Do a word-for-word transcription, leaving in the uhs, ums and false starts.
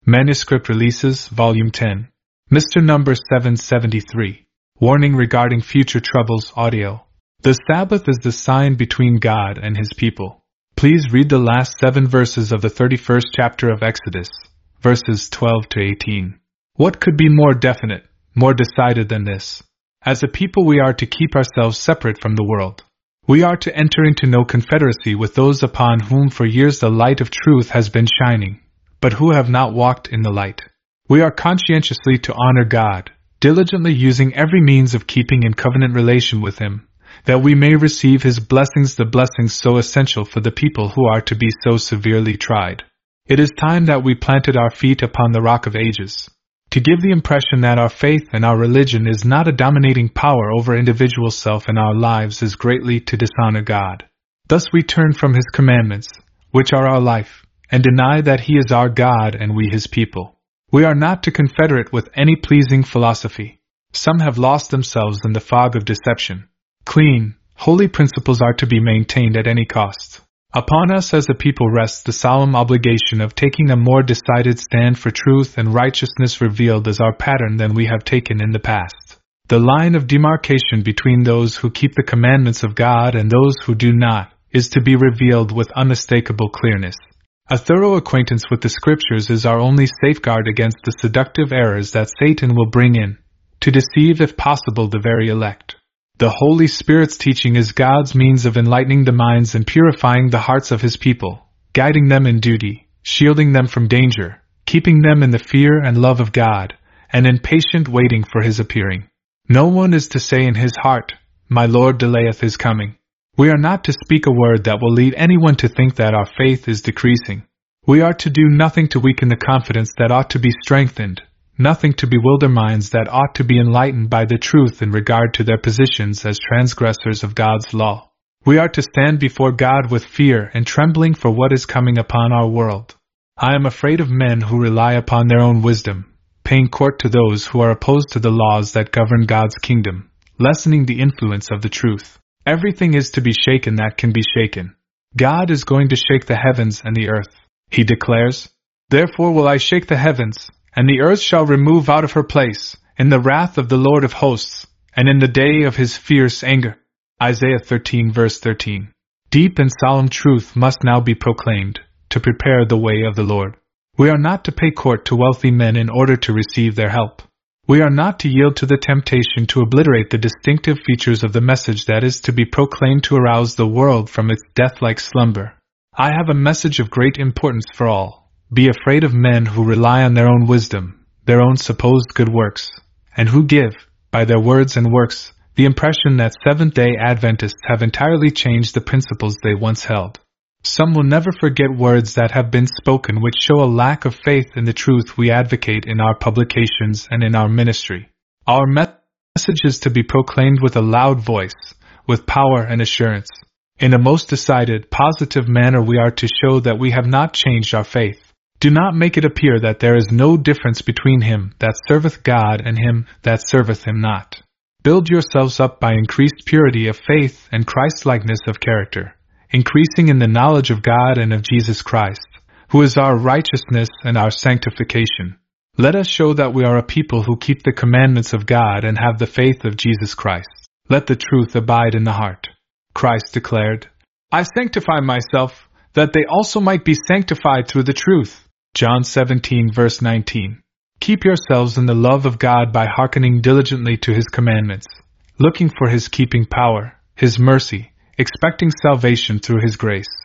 Manuscript Releases, Volume ten. Mister Number seven seventy-three. Warning regarding future troubles, audio. The Sabbath is the sign between God and His people. Please read the last seven verses of the thirty-first chapter of Exodus, verses twelve to eighteen. What could be more definite, more decided than this? As a people we are to keep ourselves separate from the world. We are to enter into no confederacy with those upon whom for years the light of truth has been shining, but who have not walked in the light. We are conscientiously to honor God, diligently using every means of keeping in covenant relation with Him, that we may receive His blessings, the blessings so essential for the people who are to be so severely tried. It is time that we planted our feet upon the rock of ages. To give the impression that our faith and our religion is not a dominating power over individual self in our lives is greatly to dishonor God. Thus we turn from His commandments, which are our life, and deny that He is our God and we His people. We are not to confederate with any pleasing philosophy. Some have lost themselves in the fog of deception. Clean, holy principles are to be maintained at any cost. Upon us as a people rests the solemn obligation of taking a more decided stand for truth and righteousness revealed as our pattern than we have taken in the past. The line of demarcation between those who keep the commandments of God and those who do not is to be revealed with unmistakable clearness. A thorough acquaintance with the Scriptures is our only safeguard against the seductive errors that Satan will bring in, to deceive if possible the very elect. The Holy Spirit's teaching is God's means of enlightening the minds and purifying the hearts of His people, guiding them in duty, shielding them from danger, keeping them in the fear and love of God, and in patient waiting for His appearing. No one is to say in his heart, "My Lord delayeth His coming." We are not to speak a word that will lead anyone to think that our faith is decreasing. We are to do nothing to weaken the confidence that ought to be strengthened, nothing to bewilder minds that ought to be enlightened by the truth in regard to their positions as transgressors of God's law. We are to stand before God with fear and trembling for what is coming upon our world. I am afraid of men who rely upon their own wisdom, paying court to those who are opposed to the laws that govern God's kingdom, lessening the influence of the truth. Everything is to be shaken that can be shaken. God is going to shake the heavens and the earth. He declares, "Therefore will I shake the heavens, and the earth shall remove out of her place, in the wrath of the Lord of hosts, and in the day of His fierce anger." Isaiah thirteen verse thirteen. Deep and solemn truth must now be proclaimed, to prepare the way of the Lord. We are not to pay court to wealthy men in order to receive their help. We are not to yield to the temptation to obliterate the distinctive features of the message that is to be proclaimed to arouse the world from its death-like slumber. I have a message of great importance for all. Be afraid of men who rely on their own wisdom, their own supposed good works, and who give, by their words and works, the impression that Seventh-day Adventists have entirely changed the principles they once held. Some will never forget words that have been spoken which show a lack of faith in the truth we advocate in our publications and in our ministry. Our message is to be proclaimed with a loud voice, with power and assurance. In a most decided, positive manner we are to show that we have not changed our faith. Do not make it appear that there is no difference between him that serveth God and him that serveth Him not. Build yourselves up by increased purity of faith and Christ-likeness of character, increasing in the knowledge of God and of Jesus Christ, who is our righteousness and our sanctification. Let us show that we are a people who keep the commandments of God and have the faith of Jesus Christ. Let the truth abide in the heart. Christ declared, "I sanctify myself, that they also might be sanctified through the truth." John seventeen verse nineteen. Keep yourselves in the love of God by hearkening diligently to His commandments, looking for His keeping power, His mercy, expecting salvation through His grace.